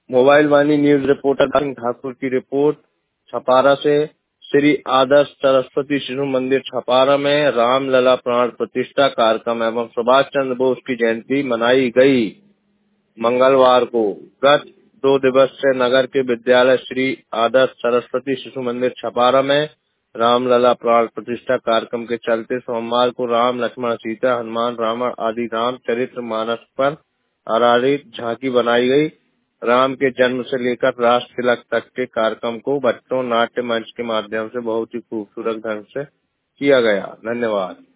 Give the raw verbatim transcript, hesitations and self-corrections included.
Mobile Vaani news reporter Singh Thakur की report Chhapara से। श्री आदर्श सरस्वती शिशु मंदिर छपारा में रामलला प्राण प्रतिष्ठा कार्यक्रम एवं सुभाष चंद्र बोस की जयंती मनाई गई। मंगलवार को गत दो दिवस से नगर के विद्यालय श्री आदर्श सरस्वती शिशु मंदिर छपारा में रामलला प्राण प्रतिष्ठा कार्यक्रम के चलते सोमवार को राम लक्ष्मण सीता हनुमान रावण आदि राम चरित्र मानस पर आधारित झांकी बनाई गई। राम के जन्म से लेकर राष्ट्र तिलक तक के कार्यक्रम को बच्चों नाट्य मंच के माध्यम से बहुत ही खूबसूरत ढंग से किया गया। धन्यवाद।